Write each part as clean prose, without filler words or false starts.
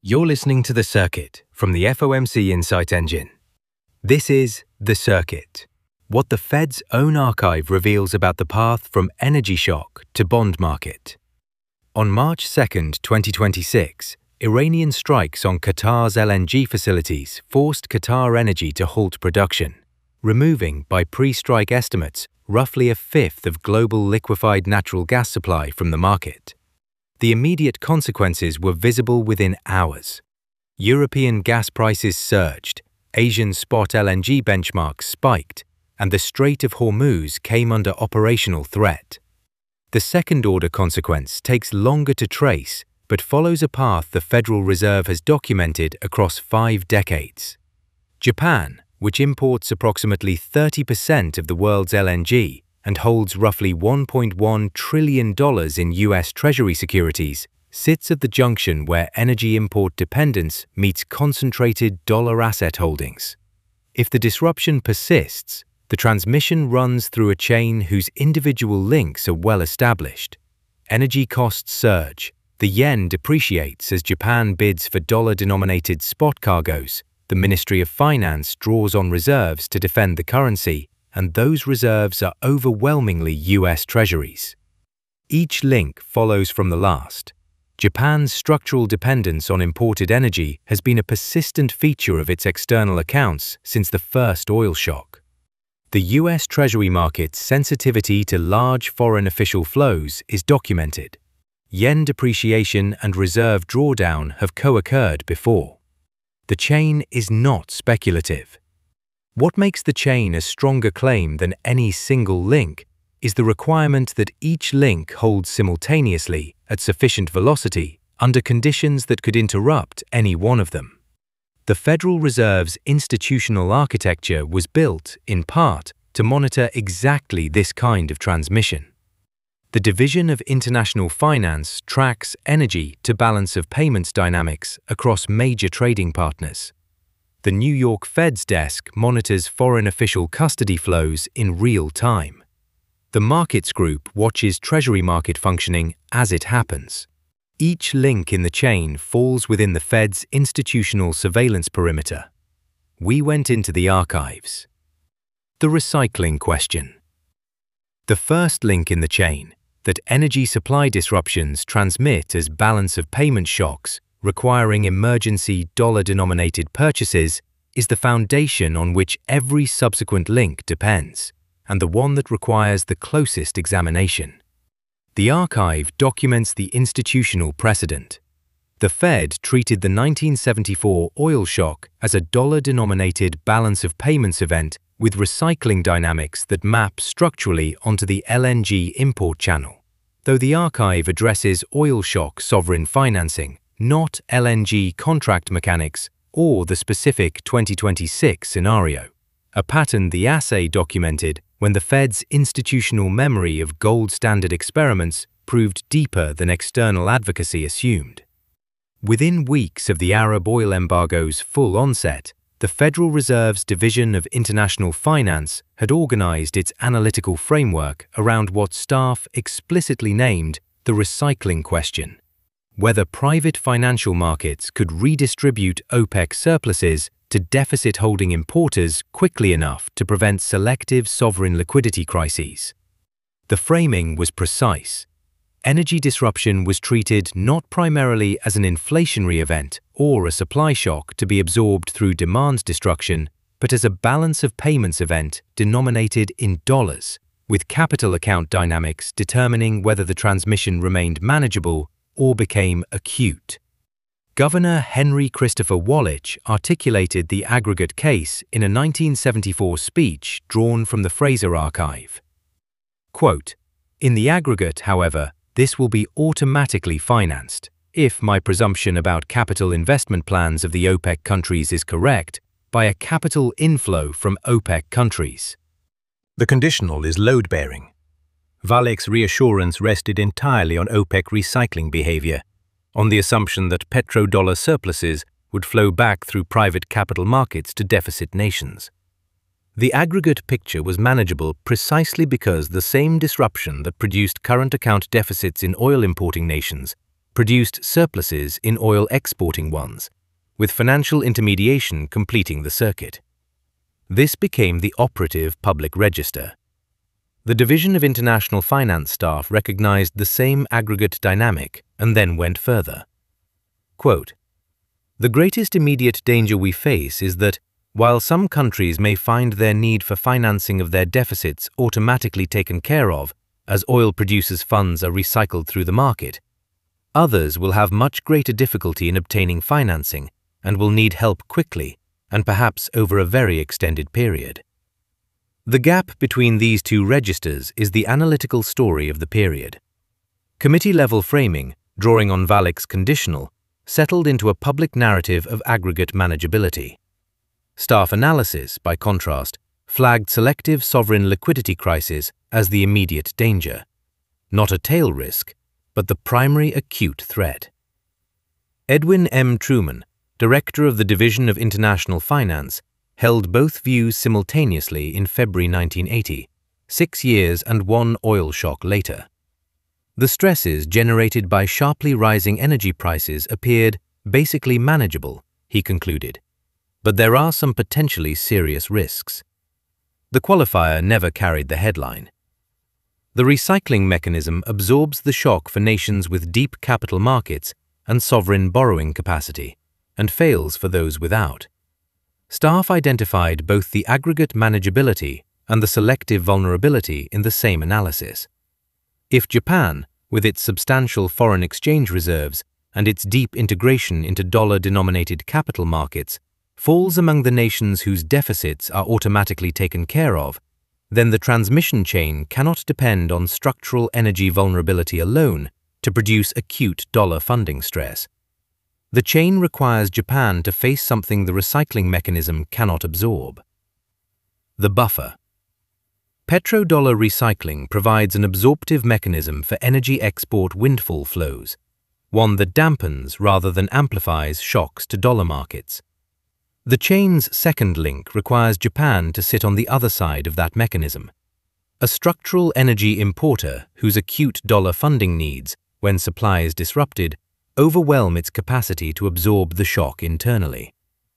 You're listening to The Circuit from the FOMC Insight Engine. This is The Circuit, what the Fed's own archive reveals about the path from energy shock to bond market. On March 2, 2026, Iranian strikes on Qatar's LNG facilities forced Qatar Energy to halt production, removing, by pre-strike estimates, roughly a fifth of global liquefied natural gas supply from the market. The immediate consequences were visible within hours. European gas prices surged, Asian spot LNG benchmarks spiked, and the Strait of Hormuz came under operational threat. The second-order consequence takes longer to trace, but follows a path the Federal Reserve has documented across 5 decades. Japan, which imports approximately 30% of the world's LNG, and holds roughly $1.1 trillion in U.S. Treasury securities, sits at the junction where energy import dependence meets concentrated dollar asset holdings. If the disruption persists, the transmission runs through a chain whose individual links are well established. Energy costs surge, the yen depreciates as Japan bids for dollar-denominated spot cargoes, the Ministry of Finance draws on reserves to defend the currency, and those reserves are overwhelmingly U.S. Treasuries. Each link follows from the last. Japan's structural dependence on imported energy has been a persistent feature of its external accounts since the first oil shock. The U.S. Treasury market's sensitivity to large foreign official flows is documented. Yen depreciation and reserve drawdown have co-occurred before. The chain is not speculative. What makes the chain a stronger claim than any single link is the requirement that each link holds simultaneously at sufficient velocity under conditions that could interrupt any one of them. The Federal Reserve's institutional architecture was built, in part, to monitor exactly this kind of transmission. The Division of International Finance tracks energy to balance of payments dynamics across major trading partners. The New York Fed's desk monitors foreign official custody flows in real time. The Markets Group watches Treasury market functioning as it happens. Each link in the chain falls within the Fed's institutional surveillance perimeter. We went into the archives. The recycling question. The first link in the chain, that energy supply disruptions transmit as balance of payment shocks, requiring emergency dollar-denominated purchases, is the foundation on which every subsequent link depends, and the one that requires the closest examination. The archive documents the institutional precedent. The Fed treated the 1974 oil shock as a dollar-denominated balance of payments event with recycling dynamics that map structurally onto the LNG import channel, though the archive addresses oil shock sovereign financing, not LNG contract mechanics or the specific 2026 scenario, a pattern the assay documented when the Fed's institutional memory of gold standard experiments proved deeper than external advocacy assumed. Within weeks of the Arab oil embargo's full onset, the Federal Reserve's Division of International Finance had organized its analytical framework around what staff explicitly named the recycling question: whether private financial markets could redistribute OPEC surpluses to deficit-holding importers quickly enough to prevent selective sovereign liquidity crises. The framing was precise. Energy disruption was treated not primarily as an inflationary event or a supply shock to be absorbed through demand destruction, but as a balance of payments event denominated in dollars, with capital account dynamics determining whether the transmission remained manageable or became acute. Governor Henry Christopher Wallace articulated the aggregate case in a 1974 speech drawn from the Fraser Archive. Quote, "In the aggregate, however, this will be automatically financed, if my presumption about capital investment plans of the OPEC countries is correct, by a capital inflow from OPEC countries." The conditional is load-bearing. Wallace's reassurance rested entirely on OPEC recycling behavior, on the assumption that petrodollar surpluses would flow back through private capital markets to deficit nations. The aggregate picture was manageable precisely because the same disruption that produced current account deficits in oil-importing nations produced surpluses in oil exporting ones, with financial intermediation completing the circuit. This became the operative public register. The Division of International Finance staff recognized the same aggregate dynamic and then went further. Quote, "The greatest immediate danger we face is that, while some countries may find their need for financing of their deficits automatically taken care of as oil producers' funds are recycled through the market, others will have much greater difficulty in obtaining financing and will need help quickly and perhaps over a very extended period." The gap between these two registers is the analytical story of the period. Committee-level framing, drawing on Valik's conditional, settled into a public narrative of aggregate manageability. Staff analysis, by contrast, flagged selective sovereign liquidity crisis as the immediate danger, not a tail risk, but the primary acute threat. Edwin M. Truman, Director of the Division of International Finance, held both views simultaneously in February 1980, 6 years and one oil shock later. The stresses generated by sharply rising energy prices appeared basically manageable, he concluded, but there are some potentially serious risks. The qualifier never carried the headline. The recycling mechanism absorbs the shock for nations with deep capital markets and sovereign borrowing capacity, and fails for those without. Staff identified both the aggregate manageability and the selective vulnerability in the same analysis. If Japan, with its substantial foreign exchange reserves and its deep integration into dollar-denominated capital markets, falls among the nations whose deficits are automatically taken care of, then the transmission chain cannot depend on structural energy vulnerability alone to produce acute dollar funding stress. The chain requires Japan to face something the recycling mechanism cannot absorb. The buffer. Petrodollar recycling provides an absorptive mechanism for energy export windfall flows, one that dampens rather than amplifies shocks to dollar markets. The chain's second link requires Japan to sit on the other side of that mechanism, a structural energy importer whose acute dollar funding needs, when supply is disrupted, overwhelm its capacity to absorb the shock internally.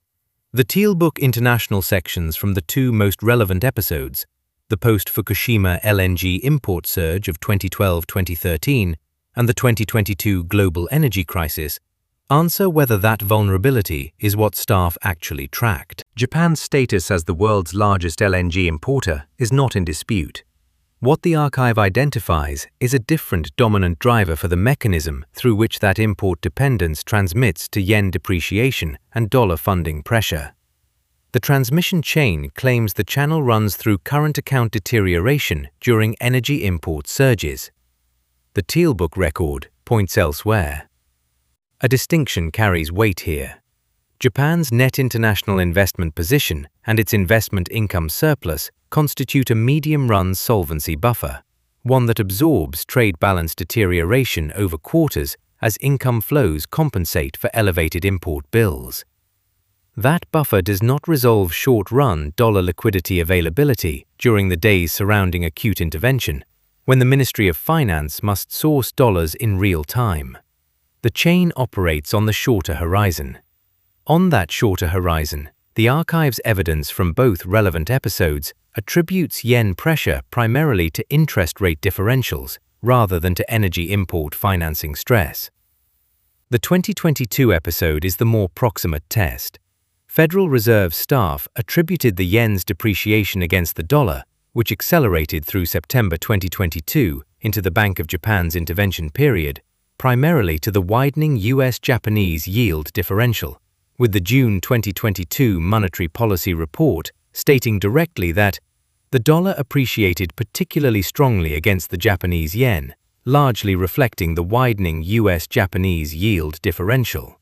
The Tealbook International sections from the two most relevant episodes, the post-Fukushima LNG import surge of 2012-2013 and the 2022 global energy crisis, answer whether that vulnerability is what staff actually tracked. Japan's status as the world's largest LNG importer is not in dispute. What the archive identifies is a different dominant driver for the mechanism through which that import dependence transmits to yen depreciation and dollar funding pressure. The transmission chain claims the channel runs through current account deterioration during energy import surges. The Tealbook record points elsewhere. A distinction carries weight here. Japan's net international investment position and its investment income surplus constitute a medium-run solvency buffer, one that absorbs trade balance deterioration over quarters as income flows compensate for elevated import bills. That buffer does not resolve short-run dollar liquidity availability during the days surrounding acute intervention, when the Ministry of Finance must source dollars in real time. The chain operates on the shorter horizon. On that shorter horizon, the archive's evidence from both relevant episodes attributes yen pressure primarily to interest rate differentials rather than to energy import financing stress. The 2022 episode is the more proximate test. Federal Reserve staff attributed the yen's depreciation against the dollar, which accelerated through September 2022 into the Bank of Japan's intervention period, primarily to the widening US-Japanese yield differential, with the June 2022 Monetary Policy Report stating directly that the dollar appreciated particularly strongly against the Japanese yen, largely reflecting the widening US-Japanese yield differential.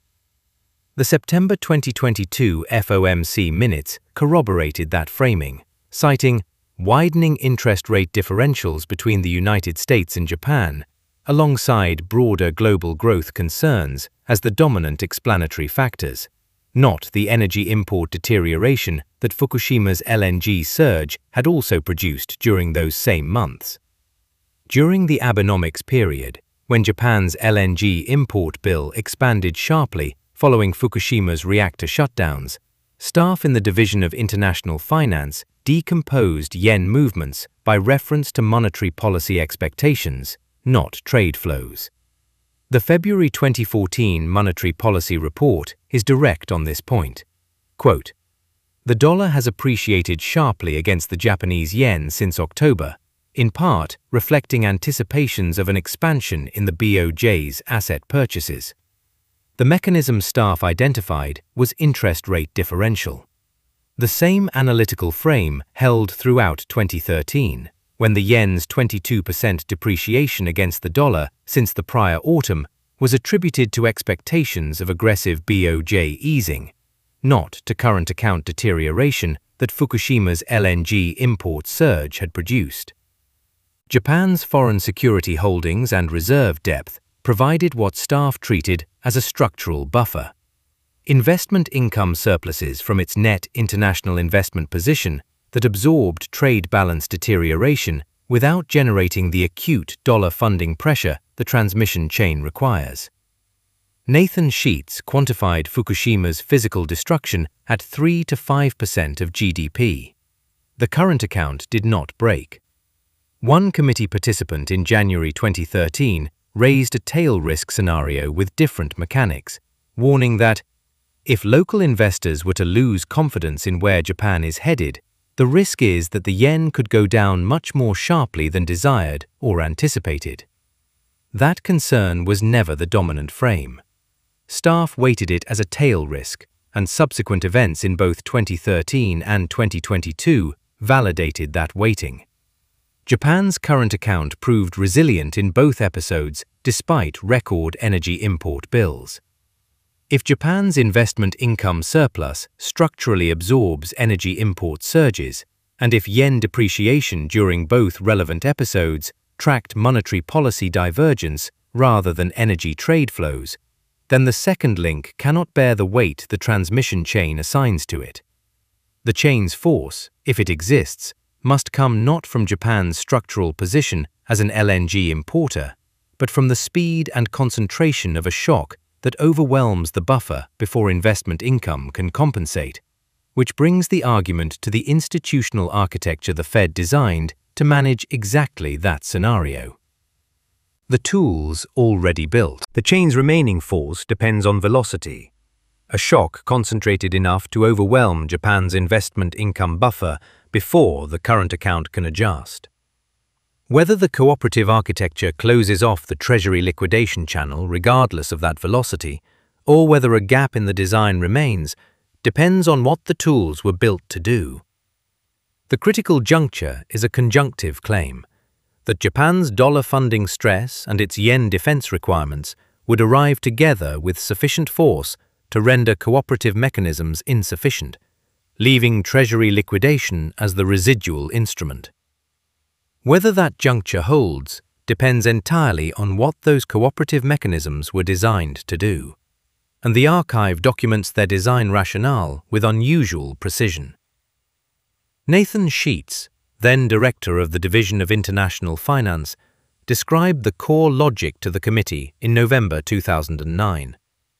The September 2022 FOMC minutes corroborated that framing, citing widening interest rate differentials between the United States and Japan, alongside broader global growth concerns as the dominant explanatory factors, not the energy import deterioration that Fukushima's LNG surge had also produced during those same months. During the Abenomics period, when Japan's LNG import bill expanded sharply following Fukushima's reactor shutdowns, staff in the Division of International Finance decomposed yen movements by reference to monetary policy expectations, not trade flows. The February 2014 Monetary Policy Report is direct on this point. Quote, "The dollar has appreciated sharply against the Japanese yen since October, in part reflecting anticipations of an expansion in the BOJ's asset purchases. The mechanism staff identified was interest rate differential. The same analytical frame held throughout 2013, when the yen's 22% depreciation against the dollar since the prior autumn was attributed to expectations of aggressive BOJ easing, not to current account deterioration that Fukushima's LNG import surge had produced. Japan's foreign security holdings and reserve depth provided what staff treated as a structural buffer. Investment income surpluses from its net international investment position that absorbed trade balance deterioration without generating the acute dollar funding pressure the transmission chain requires. Nathan Sheets quantified Fukushima's physical destruction at 3 to 5% of GDP. The current account did not break. One committee participant in January 2013 raised a tail risk scenario with different mechanics, warning that if local investors were to lose confidence in where Japan is headed, the risk is that the yen could go down much more sharply than desired or anticipated. That concern was never the dominant frame. Staff weighted it as a tail risk, and subsequent events in both 2013 and 2022 validated that weighting. Japan's current account proved resilient in both episodes despite record energy import bills. If Japan's investment income surplus structurally absorbs energy import surges, and if yen depreciation during both relevant episodes tracked monetary policy divergence rather than energy trade flows, then the second link cannot bear the weight the transmission chain assigns to it. The chain's force, if it exists, must come not from Japan's structural position as an LNG importer, but from the speed and concentration of a shock that overwhelms the buffer before investment income can compensate, which brings the argument to the institutional architecture the Fed designed to manage exactly that scenario. The tools already built. The chain's remaining force depends on velocity. A shock concentrated enough to overwhelm Japan's investment income buffer before the current account can adjust. Whether the cooperative architecture closes off the Treasury liquidation channel regardless of that velocity, or whether a gap in the design remains, depends on what the tools were built to do. The critical juncture is a conjunctive claim that Japan's dollar funding stress and its yen defense requirements would arrive together with sufficient force to render cooperative mechanisms insufficient, leaving Treasury liquidation as the residual instrument. Whether that juncture holds depends entirely on what those cooperative mechanisms were designed to do, and the archive documents their design rationale with unusual precision. Nathan Sheets, then director of the Division of International Finance, described the core logic to the committee in November 2009.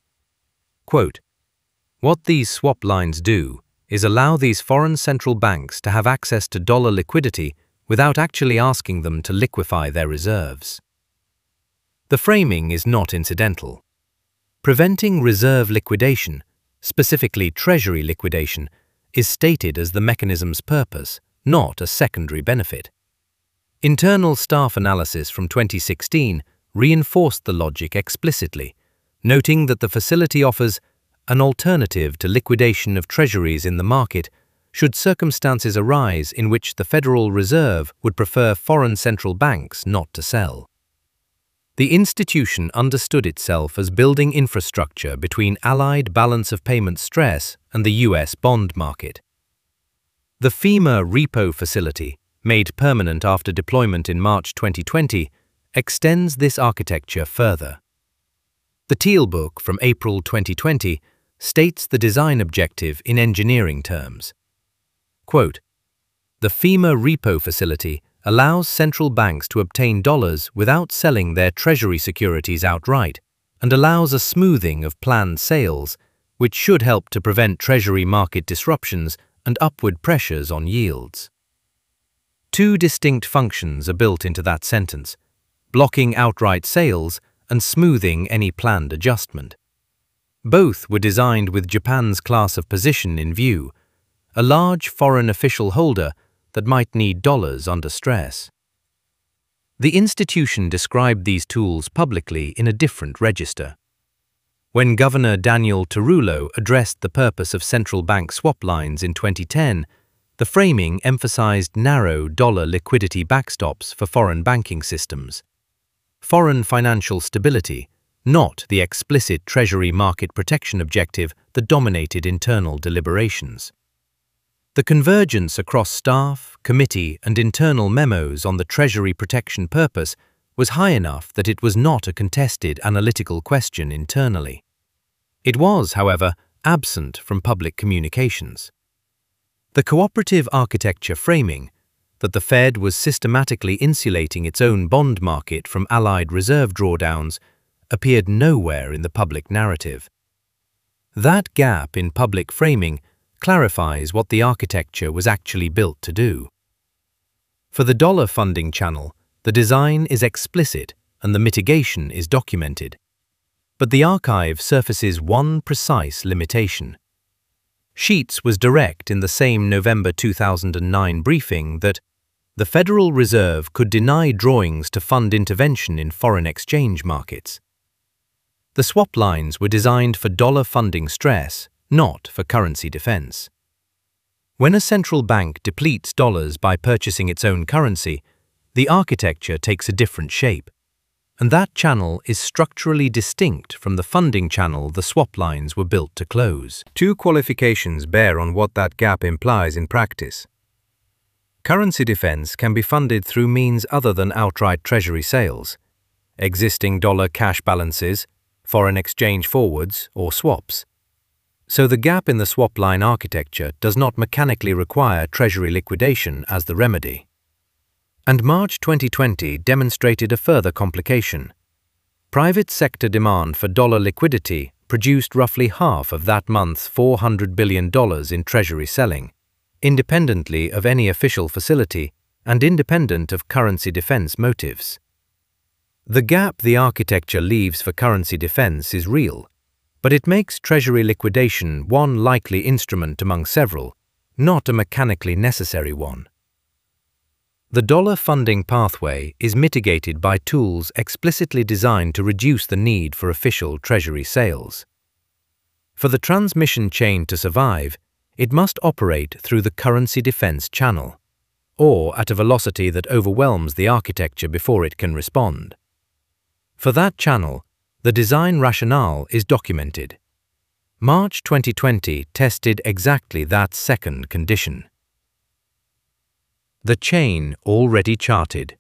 Quote, "What these swap lines do is allow these foreign central banks to have access to dollar liquidity without actually asking them to liquefy their reserves." The framing is not incidental. Preventing reserve liquidation, specifically Treasury liquidation, is stated as the mechanism's purpose, not a secondary benefit. Internal staff analysis from 2016 reinforced the logic explicitly, noting that the facility offers an alternative to liquidation of treasuries in the market should circumstances arise in which the Federal Reserve would prefer foreign central banks not to sell. The institution understood itself as building infrastructure between allied balance of payment stress and the US bond market. The FEMA repo facility, made permanent after deployment in March 2020, extends this architecture further. The Teal Book from April 2020 states the design objective in engineering terms. Quote, "The FEMA repo facility allows central banks to obtain dollars without selling their treasury securities outright and allows a smoothing of planned sales, which should help to prevent treasury market disruptions and upward pressures on yields. Two distinct functions are built into that sentence: blocking outright sales and smoothing any planned adjustment. Both were designed with Japan's class of position in view, a large foreign official holder that might need dollars under stress. The institution described these tools publicly in a different register. When Governor Daniel Tarullo addressed the purpose of central bank swap lines in 2010, the framing emphasized narrow dollar liquidity backstops for foreign banking systems. Foreign financial stability, not the explicit treasury market protection objective that dominated internal deliberations. The convergence across staff, committee, and internal memos on the treasury protection purpose was high enough that it was not a contested analytical question internally. It was, however, absent from public communications. The cooperative architecture framing, that the Fed was systematically insulating its own bond market from allied reserve drawdowns, appeared nowhere in the public narrative. That gap in public framing clarifies what the architecture was actually built to do. For the dollar funding channel, the design is explicit and the mitigation is documented. But the archive surfaces one precise limitation. Sheets was direct in the same November 2009 briefing that the Federal Reserve could deny drawings to fund intervention in foreign exchange markets. The swap lines were designed for dollar funding stress, not for currency defense. When a central bank depletes dollars by purchasing its own currency, the architecture takes a different shape, and that channel is structurally distinct from the funding channel the swap lines were built to close. Two qualifications bear on what that gap implies in practice. Currency defense can be funded through means other than outright treasury sales, existing dollar cash balances, foreign exchange forwards, or swaps. So the gap in the swap line architecture does not mechanically require treasury liquidation as the remedy. And March 2020 demonstrated a further complication. Private sector demand for dollar liquidity produced roughly half of that month's $400 billion in treasury selling, independently of any official facility and independent of currency defense motives. The gap the architecture leaves for currency defense is real, but it makes treasury liquidation one likely instrument among several, not a mechanically necessary one. The dollar funding pathway is mitigated by tools explicitly designed to reduce the need for official treasury sales. For the transmission chain to survive, it must operate through the currency defense channel, or at a velocity that overwhelms the architecture before it can respond. For that channel, the design rationale is documented. March 2020 tested exactly that second condition. The chain already charted.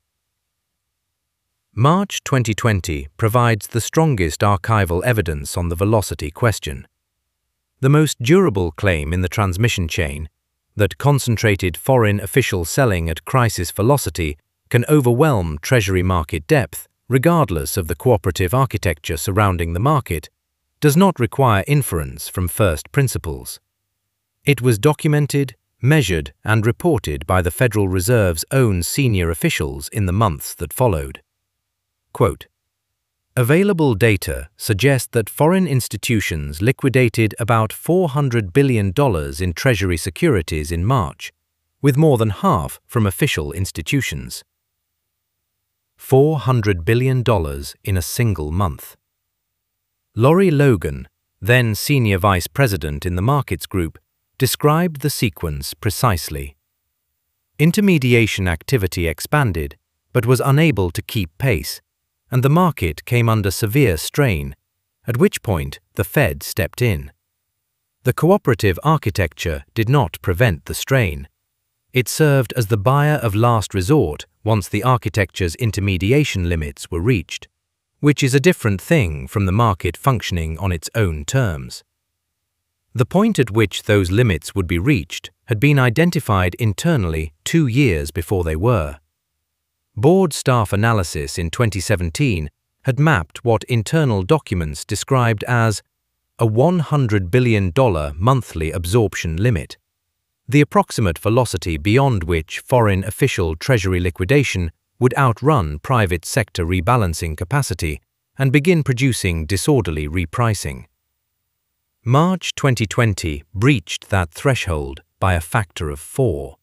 March 2020 provides the strongest archival evidence on the velocity question. The most durable claim in the transmission chain, that concentrated foreign official selling at crisis velocity can overwhelm treasury market depth, regardless of the cooperative architecture surrounding the market, does not require inference from first principles. It was documented, measured, and reported by the Federal Reserve's own senior officials in the months that followed. Quote, "Available data suggest that foreign institutions liquidated about $400 billion in treasury securities in March, with more than half from official institutions. $400 billion in a single month. Laurie Logan, then Senior Vice President in the Markets Group, described the sequence precisely. Intermediation activity expanded, but was unable to keep pace, and the market came under severe strain, at which point the Fed stepped in. The cooperative architecture did not prevent the strain. It served as the buyer of last resort once the architecture's intermediation limits were reached, which is a different thing from the market functioning on its own terms. The point at which those limits would be reached had been identified internally 2 years before they were. Board staff analysis in 2017 had mapped what internal documents described as a $100 billion monthly absorption limit, the approximate velocity beyond which foreign official treasury liquidation would outrun private sector rebalancing capacity and begin producing disorderly repricing. March 2020 breached that threshold by a factor of 4.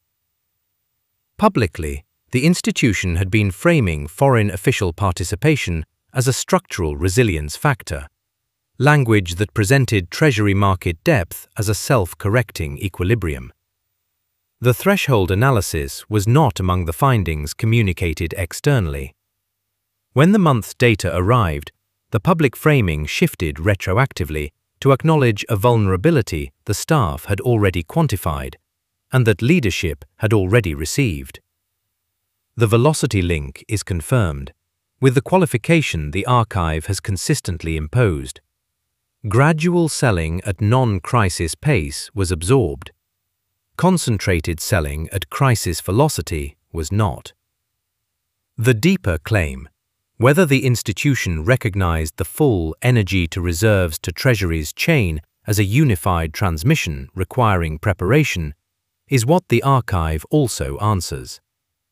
Publicly, the institution had been framing foreign official participation as a structural resilience factor, language that presented treasury market depth as a self-correcting equilibrium. The threshold analysis was not among the findings communicated externally. When the month's data arrived, the public framing shifted retroactively to acknowledge a vulnerability the staff had already quantified and that leadership had already received. The velocity link is confirmed, with the qualification the archive has consistently imposed. Gradual selling at non-crisis pace was absorbed. Concentrated selling at crisis velocity was not. The deeper claim, whether the institution recognized the full energy to reserves to treasuries chain as a unified transmission requiring preparation, is what the archive also answers.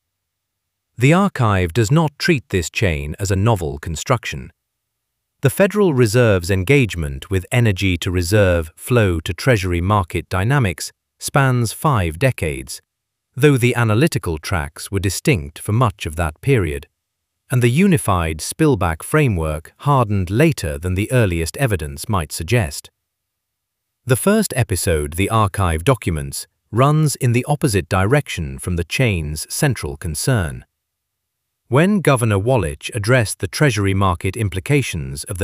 The archive does not treat this chain as a novel construction. The Federal Reserve's engagement with energy to reserve flow to treasury market dynamics spans 5 decades, though the analytical tracks were distinct for much of that period, and the unified spillback framework hardened later than the earliest evidence might suggest. The first episode the archive documents runs in the opposite direction from the chain's central concern. When Governor Wallace addressed the treasury market implications of the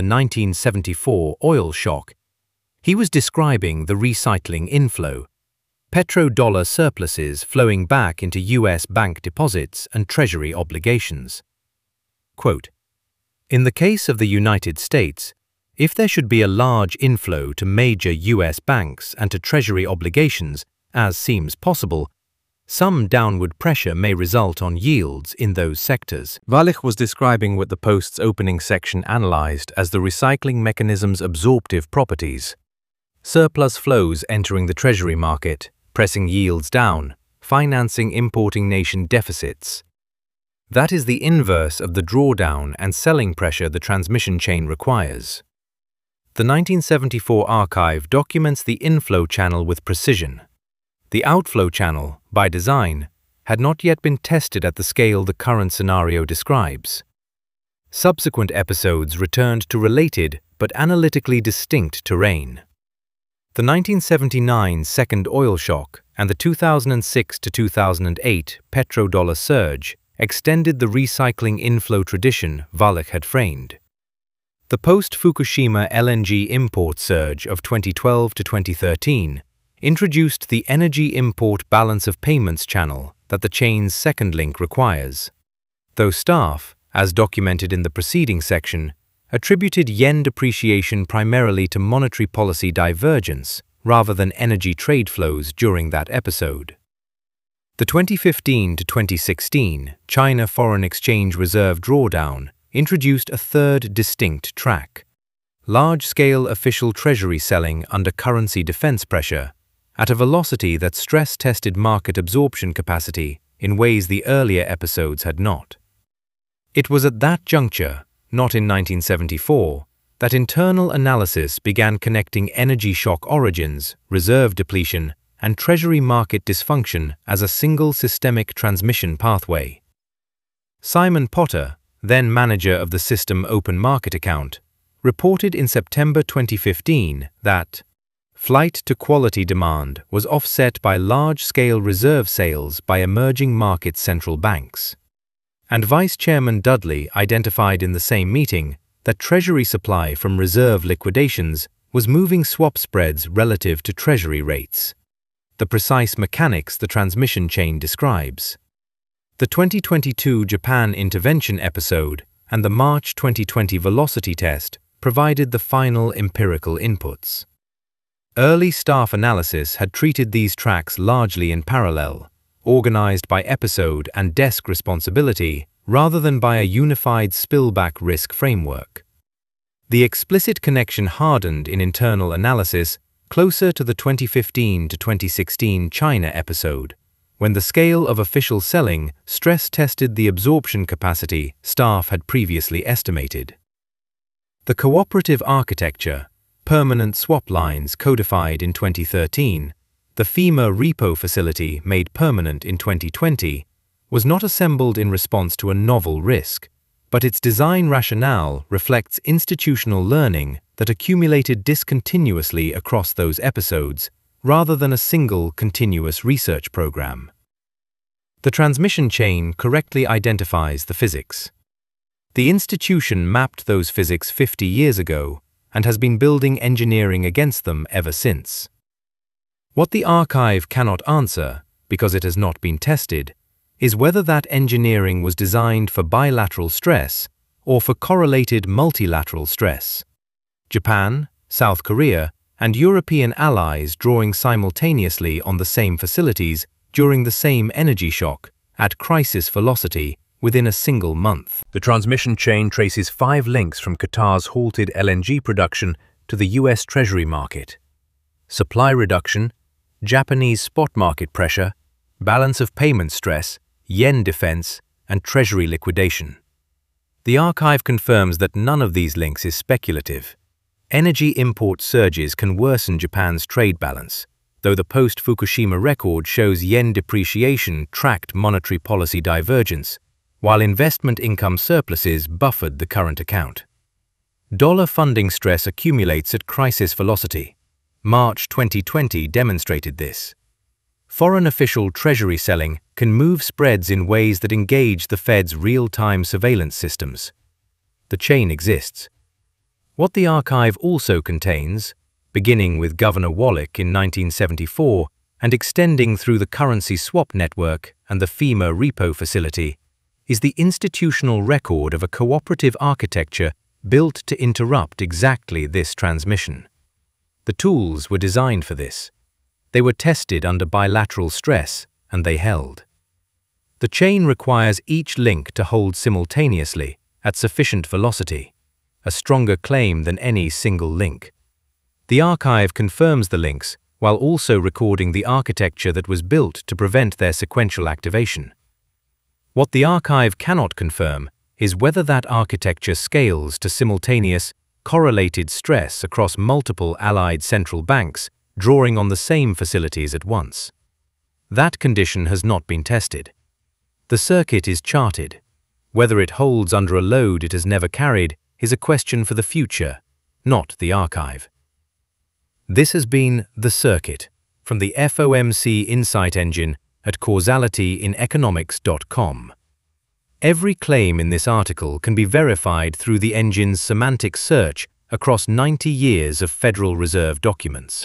1974 oil shock, he was describing the recycling inflow, petrodollar surpluses flowing back into U.S. bank deposits and treasury obligations. Quote, "In the case of the United States, if there should be a large inflow to major U.S. banks and to treasury obligations, as seems possible, some downward pressure may result on yields in those sectors." Wallace was describing what the Post's opening section analyzed as the recycling mechanism's absorptive properties. Surplus flows entering the treasury market, pressing yields down, financing importing nation deficits. That is the inverse of the drawdown and selling pressure the transmission chain requires. The 1974 archive documents the inflow channel with precision. The outflow channel, by design, had not yet been tested at the scale the current scenario describes. Subsequent episodes returned to related but analytically distinct terrain. The 1979 second oil shock and the 2006 to 2008 petrodollar surge extended the recycling inflow tradition Wallace had framed. The post-Fukushima LNG import surge of 2012 to 2013 introduced the energy import balance of payments channel that the chain's second link requires, though staff, as documented in the preceding section, attributed yen depreciation primarily to monetary policy divergence rather than energy trade flows during that episode. The 2015 to 2016 China Foreign Exchange Reserve drawdown introduced a third distinct track: large-scale official treasury selling under currency defense pressure at a velocity that stress-tested market absorption capacity in ways the earlier episodes had not. It was at that juncture, not in 1974, that internal analysis began connecting energy shock origins, reserve depletion, and treasury market dysfunction as a single systemic transmission pathway. Simon Potter, then manager of the System Open Market account, reported in September 2015 that flight to quality demand was offset by large-scale reserve sales by emerging market central banks. And Vice Chairman Dudley identified in the same meeting that Treasury supply from reserve liquidations was moving swap spreads relative to Treasury rates, the precise mechanics the transmission chain describes. The 2022 Japan intervention episode and the March 2020 velocity test provided the final empirical inputs. Early staff analysis had treated these tracks largely in parallel, organized by episode and desk responsibility, rather than by a unified spillback risk framework. The explicit connection hardened in internal analysis closer to the 2015 to 2016 China episode, when the scale of official selling stress-tested the absorption capacity staff had previously estimated. The cooperative architecture, permanent swap lines codified in 2013, the FEMA repo facility made permanent in 2020, was not assembled in response to a novel risk, but its design rationale reflects institutional learning that accumulated discontinuously across those episodes, rather than a single continuous research program. The transmission chain correctly identifies the physics. The institution mapped those physics 50 years ago and has been building engineering against them ever since. What the archive cannot answer, because it has not been tested, is whether that engineering was designed for bilateral stress or for correlated multilateral stress. Japan, South Korea, and European allies drawing simultaneously on the same facilities during the same energy shock at crisis velocity within a single month. The transmission chain traces 5 links from Qatar's halted LNG production to the US Treasury market: supply reduction, Japanese spot market pressure, balance of payment stress, yen defense, and Treasury liquidation. The archive confirms that none of these links is speculative. Energy import surges can worsen Japan's trade balance, though the post-Fukushima record shows yen depreciation tracked monetary policy divergence, while investment income surpluses buffered the current account. Dollar funding stress accumulates at crisis velocity. March 2020 demonstrated this. Foreign official treasury selling can move spreads in ways that engage the Fed's real-time surveillance systems. The chain exists. What the archive also contains, beginning with Governor Wallach in 1974 and extending through the currency swap network and the FEMA repo facility, is the institutional record of a cooperative architecture built to interrupt exactly this transmission. The tools were designed for this. They were tested under bilateral stress, and they held. The chain requires each link to hold simultaneously at sufficient velocity, a stronger claim than any single link. The archive confirms the links while also recording the architecture that was built to prevent their sequential activation. What the archive cannot confirm is whether that architecture scales to simultaneous, correlated stress across multiple allied central banks drawing on the same facilities at once. That condition has not been tested. The circuit is charted. Whether it holds under a load it has never carried is a question for the future, not the archive. This has been The Circuit from the FOMC Insight Engine at causality-in-economics.com. Every claim in this article can be verified through the engine's semantic search across 90 years of Federal Reserve documents.